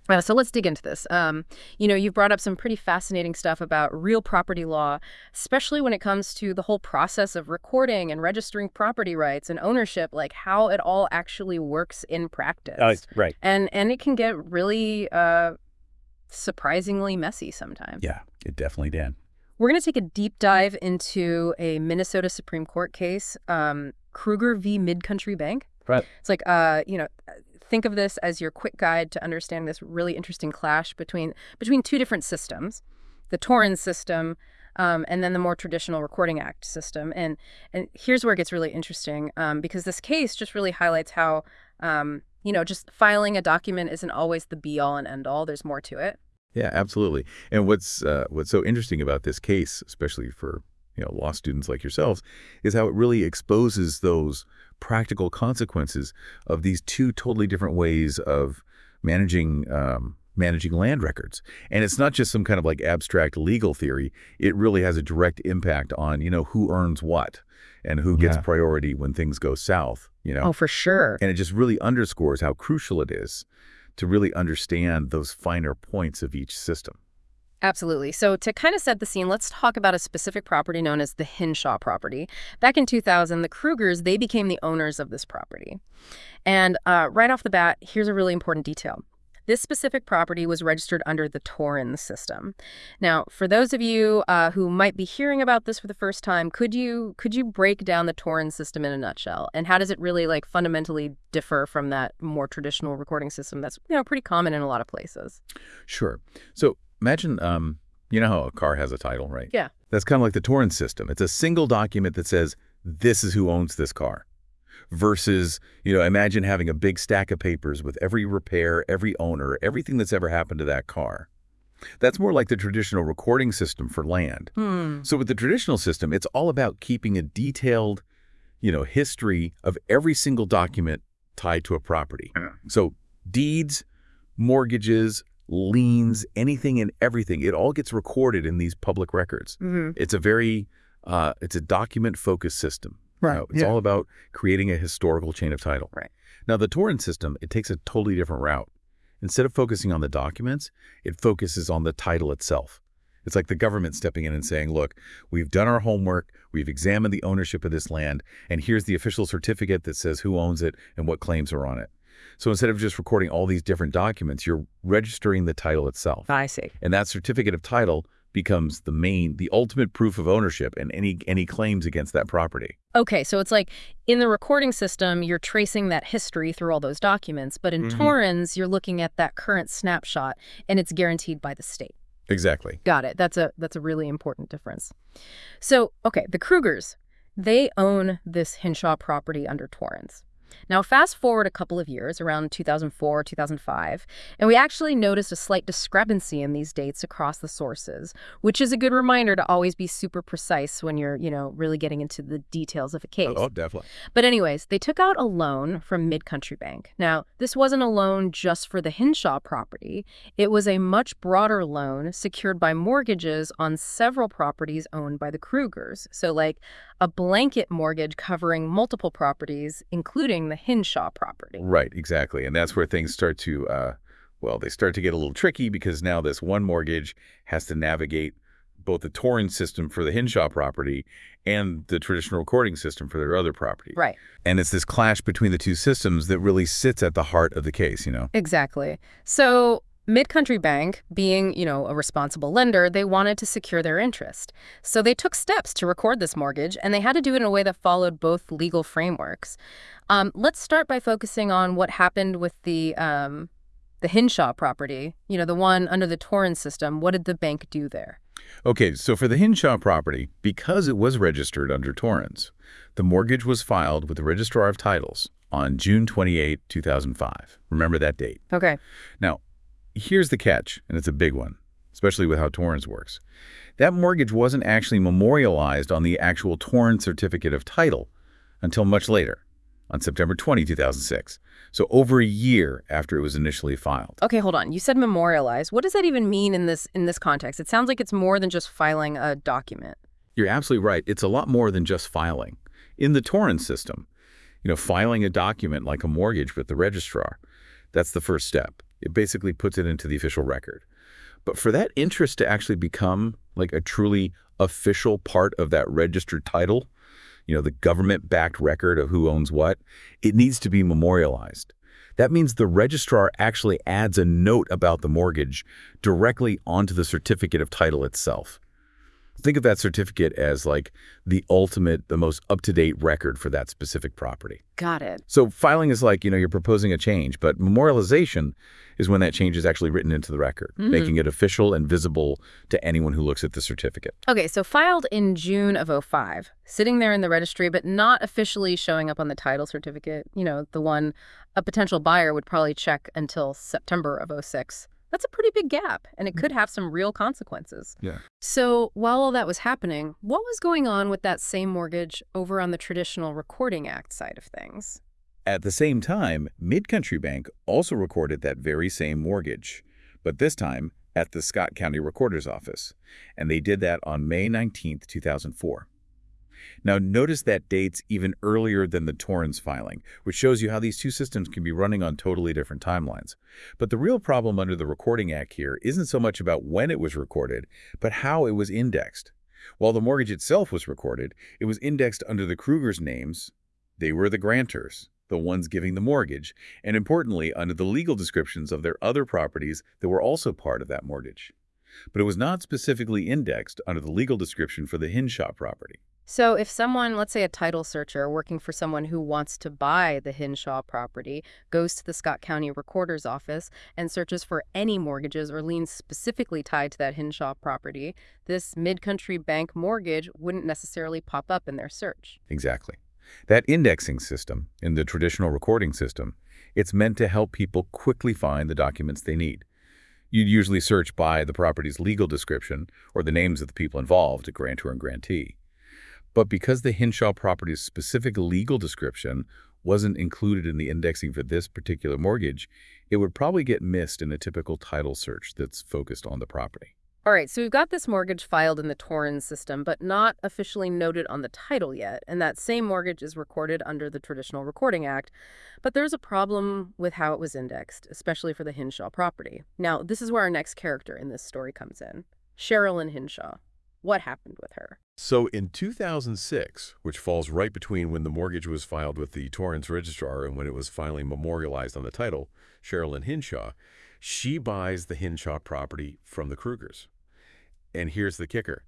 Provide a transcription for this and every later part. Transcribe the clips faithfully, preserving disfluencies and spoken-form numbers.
Uh, so let's dig into this. Um, you know, you've brought up some pretty fascinating stuff about real property law, especially when it comes to the whole process of recording and registering property rights and ownership, like how it all actually works in Uh, practice. right. And and it can get really uh, surprisingly messy sometimes. Yeah, it definitely did. We're going to take a deep dive into a Minnesota Supreme Court case, um, Kruger v. Mid-Country Bank. Right. It's like, uh, you know, think of this as your quick guide to understanding this really interesting clash between between two different systems, the Torrens system um, and then the more traditional Recording Act system. And and here's where it gets really interesting um, because this case just really highlights how, um, you know, just filing a document isn't always the be-all and end-all. There's more to it. Yeah, absolutely. And what's uh, what's so interesting about this case, especially for you know law students like yourselves, is how it really exposes those practical consequences of these two totally different ways of managing um, managing land records. And it's not just some kind of like abstract legal theory. It really has a direct impact on you know who earns what and who gets Yeah. priority when things go south. You know, Oh, for sure. and it just really underscores how crucial it is to really understand those finer points of each system. Absolutely. So to kind of set the scene, let's talk about a specific property known as the Hinshaw property. Back in two thousand, the Krugers, they became the owners of this property. And uh, right off the bat, here's a really important detail. This specific property was registered under the Torrens system. Now, for those of you uh, who might be hearing about this for the first time, could you could you break down the Torrens system in a nutshell? And how does it really like fundamentally differ from that more traditional recording system that's you know pretty common in a lot of places? Sure. So imagine, um, you know how a car has a title, right? Yeah. That's kind of like the Torrens system. It's a single document that says, this is who owns this car. Versus, you know, imagine having a big stack of papers with every repair, every owner, everything that's ever happened to that car. That's more like the traditional recording system for land. Hmm. So with the traditional system, it's all about keeping a detailed, you know, history of every single document tied to a property. So deeds, mortgages, liens, anything and everything, it all gets recorded in these public records. Mm-hmm. It's a very, uh, it's a document-focused system. Right, You know, it's yeah. all about creating a historical chain of title. Right. Now, the Torrens system, it takes a totally different route. Instead of focusing on the documents, it focuses on the title itself. It's like the government stepping in and saying, look, we've done our homework, we've examined the ownership of this land, and here's the official certificate that says who owns it and what claims are on it. So instead of just recording all these different documents, you're registering the title itself. I see. And that certificate of title becomes the main, the ultimate proof of ownership and any any claims against that property. Okay, so it's like in the recording system, you're tracing that history through all those documents, but in Mhm. Torrens, you're looking at that current snapshot, and it's guaranteed by the state. Exactly. Got it. That's a that's a really important difference. So, okay, the Krugers, they own this Hinshaw property under Torrens. Now, fast forward a couple of years, around two thousand four, two thousand five, and we actually noticed a slight discrepancy in these dates across the sources, which is a good reminder to always be super precise when you're, you know, really getting into the details of a case. Oh, definitely. But anyways, they took out a loan from Mid-Country Bank. Now, this wasn't a loan just for the Hinshaw property. It was a much broader loan secured by mortgages on several properties owned by the Krugers. So like a blanket mortgage covering multiple properties, including the Hinshaw property. Right, exactly. And that's where things start to, uh, well, they start to get a little tricky because now this one mortgage has to navigate both the Torrens system for the Hinshaw property and the traditional recording system for their other property. Right. And it's this clash between the two systems that really sits at the heart of the case, you know? Exactly. So Mid-Country Bank, being, you know, a responsible lender, they wanted to secure their interest. So they took steps to record this mortgage, and they had to do it in a way that followed both legal frameworks. Um, let's start by focusing on what happened with the um, the Hinshaw property, you know, the one under the Torrens system. What did the bank do there? Okay, so for the Hinshaw property, because it was registered under Torrens, the mortgage was filed with the Registrar of Titles on June twenty-eighth, two thousand five. Remember that date. Okay. Now, here's the catch, and it's a big one, especially with how Torrens works. That mortgage wasn't actually memorialized on the actual Torrens certificate of title until much later, on September twentieth, two thousand six. So over a year after it was initially filed. Okay, hold on. You said memorialize. What does that even mean in this in this context? It sounds like it's more than just filing a document. You're absolutely right. It's a lot more than just filing. In the Torrens system, you know, filing a document like a mortgage with the registrar, that's the first step. It basically puts it into the official record. But for that interest to actually become like a truly official part of that registered title, you know, the government-backed record of who owns what, it needs to be memorialized. That means the registrar actually adds a note about the mortgage directly onto the certificate of title itself. Think of that certificate as like the ultimate, the most up-to-date record for that specific property. Got it. So filing is like, you know, you're proposing a change, but memorialization is when that change is actually written into the record, mm-hmm. making it official and visible to anyone who looks at the certificate. Okay, so filed in June of oh five, sitting there in the registry, but not officially showing up on the title certificate, you know, the one a potential buyer would probably check until September of oh six. That's a pretty big gap, and it could have some real consequences. Yeah. So while all that was happening, what was going on with that same mortgage over on the traditional Recording Act side of things? At the same time, Mid-Country Bank also recorded that very same mortgage, but this time at the Scott County Recorder's Office, and they did that on May nineteenth, two thousand four. Now, notice that date's even earlier than the Torrens filing, which shows you how these two systems can be running on totally different timelines. But the real problem under the Recording Act here isn't so much about when it was recorded, but how it was indexed. While the mortgage itself was recorded, it was indexed under the Krugers' names. They were the grantors, the ones giving the mortgage, and importantly, under the legal descriptions of their other properties that were also part of that mortgage. But it was not specifically indexed under the legal description for the Hinshaw property. So if someone, let's say a title searcher working for someone who wants to buy the Hinshaw property, goes to the Scott County Recorder's Office and searches for any mortgages or liens specifically tied to that Hinshaw property, this Mid-Country Bank mortgage wouldn't necessarily pop up in their search. Exactly. That indexing system, in the traditional recording system, it's meant to help people quickly find the documents they need. You'd usually search by the property's legal description or the names of the people involved, a grantor and grantee. But because the Hinshaw property's specific legal description wasn't included in the indexing for this particular mortgage, it would probably get missed in a typical title search that's focused on the property. All right, so we've got this mortgage filed in the Torrens system, but not officially noted on the title yet, and that same mortgage is recorded under the Traditional Recording Act. But there's a problem with how it was indexed, especially for the Hinshaw property. Now, this is where our next character in this story comes in, Sherilyn Hinshaw. What happened with her? So in two thousand six, which falls right between when the mortgage was filed with the Torrens registrar and when it was finally memorialized on the title, Sherilyn Hinshaw, she buys the Hinshaw property from the Krugers. And here's the kicker.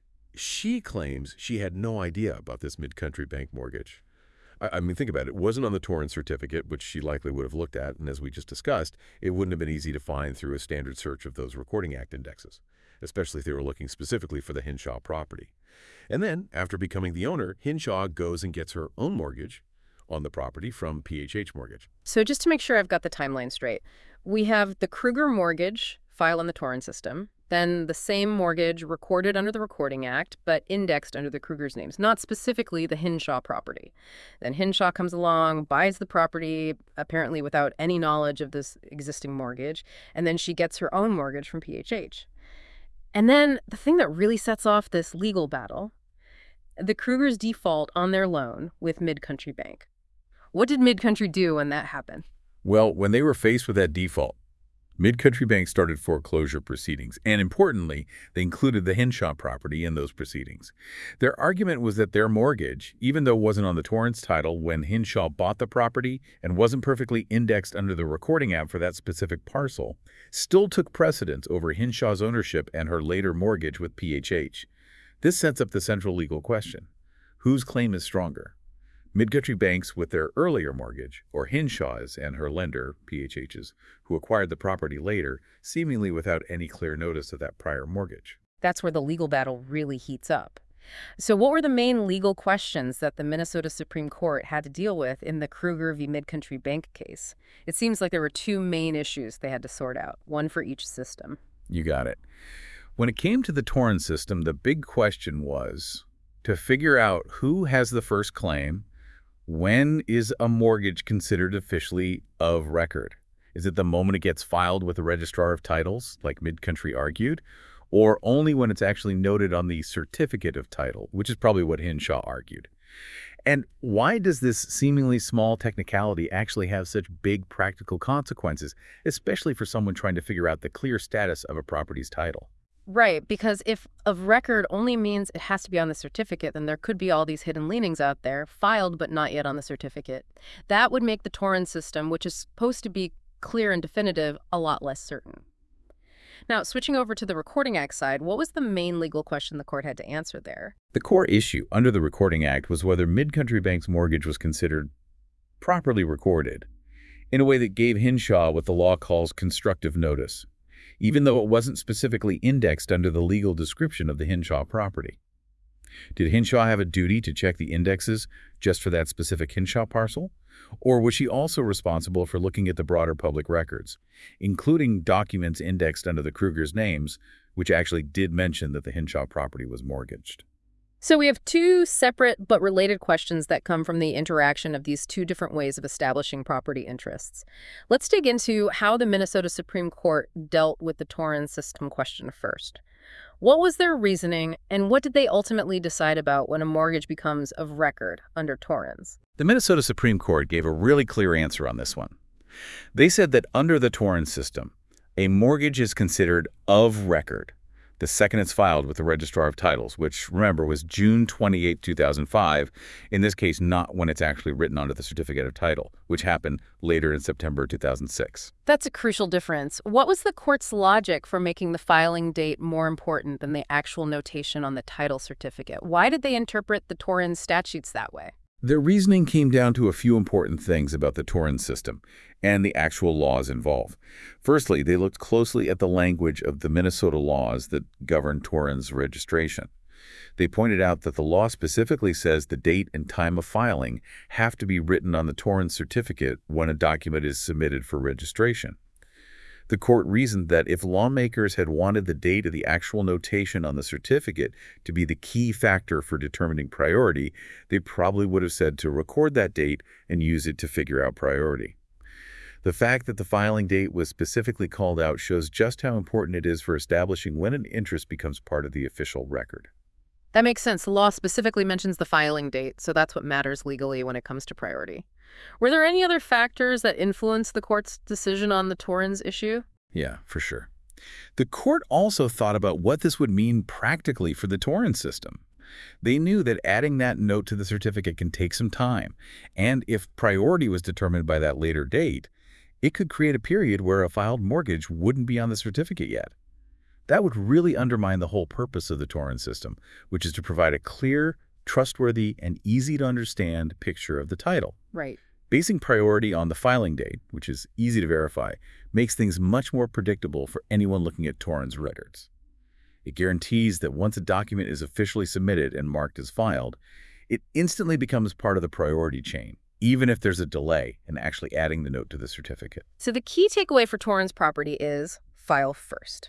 She claims she had no idea about this Mid-Country Bank mortgage. I, I mean, think about it. It wasn't on the Torrens certificate, which she likely would have looked at, and as we just discussed, it wouldn't have been easy to find through a standard search of those Recording Act indexes, especially if they were looking specifically for the Hinshaw property. And then, after becoming the owner, Hinshaw goes and gets her own mortgage on the property from P H H Mortgage. So just to make sure I've got the timeline straight, we have the Kruger mortgage filed on the Torrens system, then the same mortgage recorded under the Recording Act, but indexed under the Krugers' names, not specifically the Hinshaw property. Then Hinshaw comes along, buys the property, apparently without any knowledge of this existing mortgage, and then she gets her own mortgage from P H H. And then the thing that really sets off this legal battle, the Krugers default on their loan with Mid-Country Bank. What did Mid-Country do when that happened? Well, when they were faced with that default, Mid-Country Bank started foreclosure proceedings, and importantly, they included the Hinshaw property in those proceedings. Their argument was that their mortgage, even though it wasn't on the Torrens title when Hinshaw bought the property and wasn't perfectly indexed under the Recording Act for that specific parcel, still took precedence over Hinshaw's ownership and her later mortgage with P H H. This sets up the central legal question. Whose claim is stronger? Mid-Country Bank's with their earlier mortgage, or Hinshaw's and her lender, P H H's, who acquired the property later, seemingly without any clear notice of that prior mortgage. That's where the legal battle really heats up. So what were the main legal questions that the Minnesota Supreme Court had to deal with in the Kruger v. Mid-Country Bank case? It seems like there were two main issues they had to sort out, one for each system. You got it. When it came to the Torrens system, the big question was to figure out who has the first claim. When is a mortgage considered officially of record? Is it the moment it gets filed with the Registrar of Titles, like Mid-Country argued, or only when it's actually noted on the Certificate of Title, which is probably what Hinshaw argued? And why does this seemingly small technicality actually have such big practical consequences, especially for someone trying to figure out the clear status of a property's title? Right, because if of record only means it has to be on the certificate, then there could be all these hidden leanings out there, filed but not yet on the certificate. That would make the Torrens system, which is supposed to be clear and definitive, a lot less certain. Now, switching over to the Recording Act side, what was the main legal question the court had to answer there? The core issue under the Recording Act was whether Mid-Country Bank's mortgage was considered properly recorded in a way that gave Hinshaw what the law calls constructive notice, even though it wasn't specifically indexed under the legal description of the Hinshaw property. Did Hinshaw have a duty to check the indexes just for that specific Hinshaw parcel? Or was she also responsible for looking at the broader public records, including documents indexed under the Krugers' names, which actually did mention that the Hinshaw property was mortgaged? So we have two separate but related questions that come from the interaction of these two different ways of establishing property interests. Let's dig into how the Minnesota Supreme Court dealt with the Torrens system question first. What was their reasoning, and what did they ultimately decide about when a mortgage becomes of record under Torrens? The Minnesota Supreme Court gave a really clear answer on this one. They said that under the Torrens system, a mortgage is considered of record the second it's filed with the Registrar of Titles, which, remember, was June twenty-eighth, two thousand five, in this case not when it's actually written onto the Certificate of Title, which happened later in September two thousand six. That's a crucial difference. What was the court's logic for making the filing date more important than the actual notation on the title certificate? Why did they interpret the Torrens statutes that way? Their reasoning came down to a few important things about the Torrens system and the actual laws involved. Firstly, they looked closely at the language of the Minnesota laws that govern Torrens registration. They pointed out that the law specifically says the date and time of filing have to be written on the Torrens certificate when a document is submitted for registration. The court reasoned that if lawmakers had wanted the date of the actual notation on the certificate to be the key factor for determining priority, they probably would have said to record that date and use it to figure out priority. The fact that the filing date was specifically called out shows just how important it is for establishing when an interest becomes part of the official record. That makes sense. The law specifically mentions the filing date, so that's what matters legally when it comes to priority. Were there any other factors that influenced the court's decision on the Torrens issue? Yeah, for sure. The court also thought about what this would mean practically for the Torrens system. They knew that adding that note to the certificate can take some time, and if priority was determined by that later date, it could create a period where a filed mortgage wouldn't be on the certificate yet. That would really undermine the whole purpose of the Torrens system, which is to provide a clear, trustworthy, and easy-to-understand picture of the title. Right. Basing priority on the filing date, which is easy to verify, makes things much more predictable for anyone looking at Torrens records. It guarantees that once a document is officially submitted and marked as filed, it instantly becomes part of the priority chain, even if there's a delay in actually adding the note to the certificate. So the key takeaway for Torrens property is file first.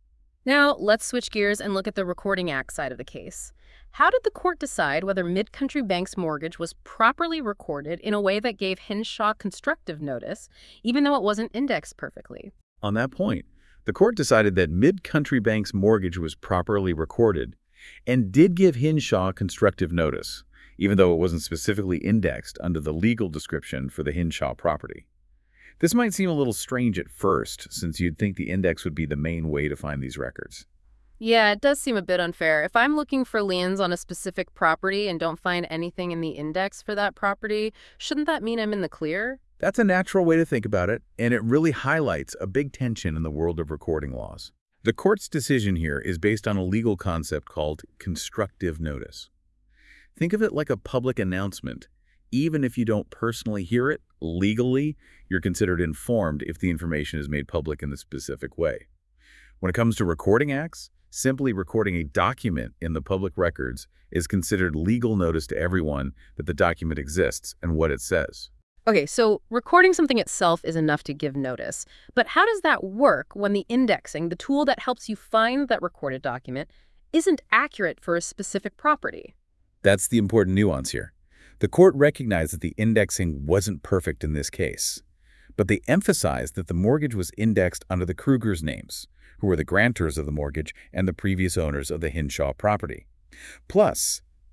Now, let's switch gears and look at the Recording Act side of the case. How did the court decide whether Mid-Country Bank's mortgage was properly recorded in a way that gave Hinshaw constructive notice, even though it wasn't indexed perfectly? On that point, the court decided that Mid-Country Bank's mortgage was properly recorded and did give Hinshaw constructive notice, even though it wasn't specifically indexed under the legal description for the Hinshaw property. This might seem a little strange at first, since you'd think the index would be the main way to find these records. Yeah, it does seem a bit unfair. If I'm looking for liens on a specific property and don't find anything in the index for that property, shouldn't that mean I'm in the clear? That's a natural way to think about it, and it really highlights a big tension in the world of recording laws. The court's decision here is based on a legal concept called constructive notice. Think of it like a public announcement. Even if you don't personally hear it, legally, you're considered informed if the information is made public in the specific way. When it comes to recording acts, simply recording a document in the public records is considered legal notice to everyone that the document exists and what it says. Okay, so recording something itself is enough to give notice. But how does that work when the indexing, the tool that helps you find that recorded document, isn't accurate for a specific property? That's the important nuance here. The court recognized that the indexing wasn't perfect in this case, but they emphasized that the mortgage was indexed under the Krugers' names, who were the grantors of the mortgage and the previous owners of the Hinshaw property. Plus,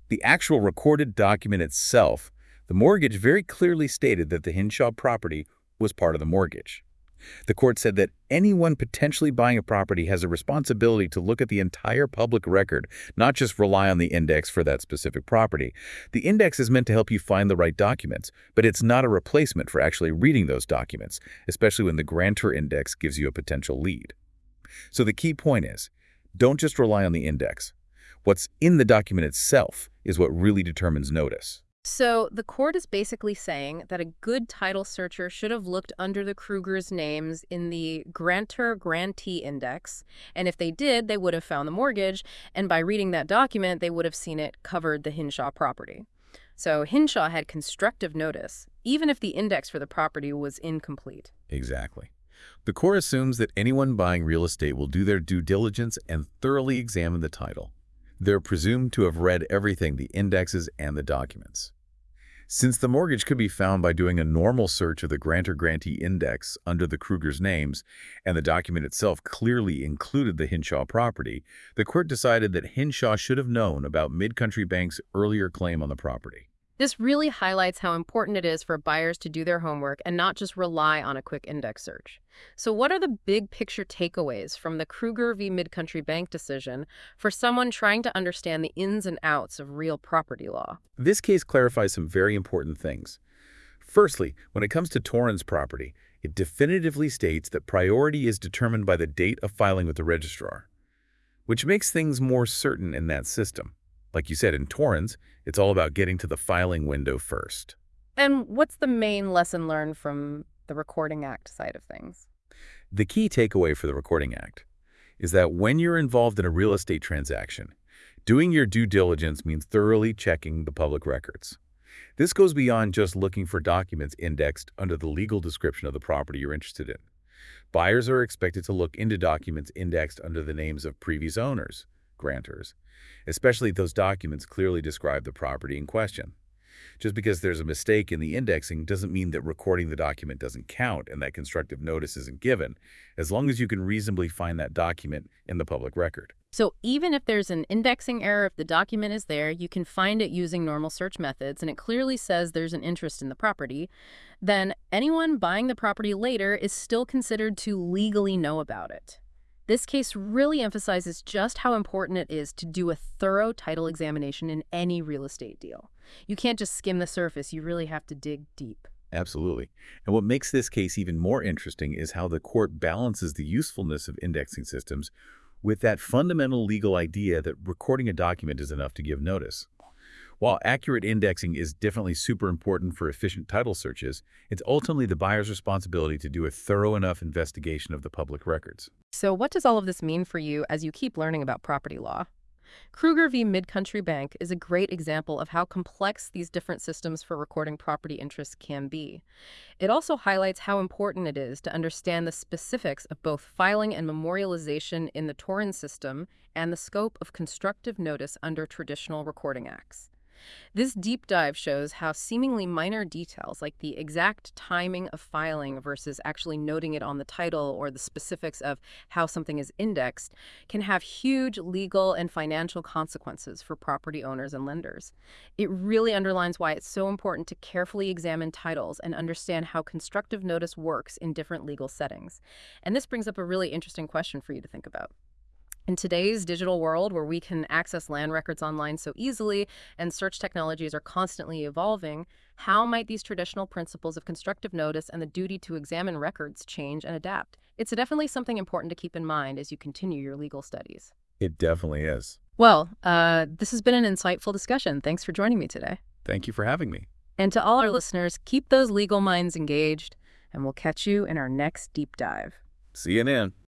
The actual recorded document itself, the mortgage very clearly stated that the Hinshaw property was part of the mortgage. The court said that anyone potentially buying a property has a responsibility to look at the entire public record, not just rely on the index for that specific property. The index is meant to help you find the right documents, but it's not a replacement for actually reading those documents, especially when the grantor index gives you a potential lead. So the key point is, don't just rely on the index. What's in the document itself is what really determines notice. So the court is basically saying that a good title searcher should have looked under the Krugers' names in the grantor-grantee index, and if they did, they would have found the mortgage, and by reading that document, they would have seen it covered the Hinshaw property. So Hinshaw had constructive notice, even if the index for the property was incomplete. Exactly. The court assumes that anyone buying real estate will do their due diligence and thoroughly examine the title. They're presumed to have read everything, the indexes and the documents. Since the mortgage could be found by doing a normal search of the grantor-grantee index under the Krugers' names, and the document itself clearly included the Hinshaw property, the court decided that Hinshaw should have known about MidCountry Bank's earlier claim on the property. This really highlights how important it is for buyers to do their homework and not just rely on a quick index search. So what are the big picture takeaways from the Kruger v. MidCountry Bank decision for someone trying to understand the ins and outs of real property law? This case clarifies some very important things. Firstly, when it comes to Torrens property, it definitively states that priority is determined by the date of filing with the registrar, which makes things more certain in that system. Like you said, in Torrens, it's all about getting to the filing window first. And what's the main lesson learned from the Recording Act side of things? The key takeaway for the Recording Act is that when you're involved in a real estate transaction, doing your due diligence means thoroughly checking the public records. This goes beyond just looking for documents indexed under the legal description of the property you're interested in. Buyers are expected to look into documents indexed under the names of previous owners, grantors, especially if those documents clearly describe the property in question. Just because there's a mistake in the indexing doesn't mean that recording the document doesn't count and that constructive notice isn't given, as long as you can reasonably find that document in the public record. So even if there's an indexing error, if the document is there, you can find it using normal search methods, and it clearly says there's an interest in the property, then anyone buying the property later is still considered to legally know about it. This case really emphasizes just how important it is to do a thorough title examination in any real estate deal. You can't just skim the surface, you really have to dig deep. Absolutely. And what makes this case even more interesting is how the court balances the usefulness of indexing systems with that fundamental legal idea that recording a document is enough to give notice. While accurate indexing is definitely super important for efficient title searches, it's ultimately the buyer's responsibility to do a thorough enough investigation of the public records. So what does all of this mean for you as you keep learning about property law? Kruger v. MidCountry Bank is a great example of how complex these different systems for recording property interests can be. It also highlights how important it is to understand the specifics of both filing and memorialization in the Torrens system and the scope of constructive notice under traditional recording acts. This deep dive shows how seemingly minor details like the exact timing of filing versus actually noting it on the title or the specifics of how something is indexed can have huge legal and financial consequences for property owners and lenders. It really underlines why it's so important to carefully examine titles and understand how constructive notice works in different legal settings. And this brings up a really interesting question for you to think about. In today's digital world, where we can access land records online so easily and search technologies are constantly evolving, how might these traditional principles of constructive notice and the duty to examine records change and adapt? It's definitely something important to keep in mind as you continue your legal studies. It definitely is. Well, uh, this has been an insightful discussion. Thanks for joining me today. Thank you for having me. And to all our listeners, keep those legal minds engaged, and we'll catch you in our next deep dive. See you then.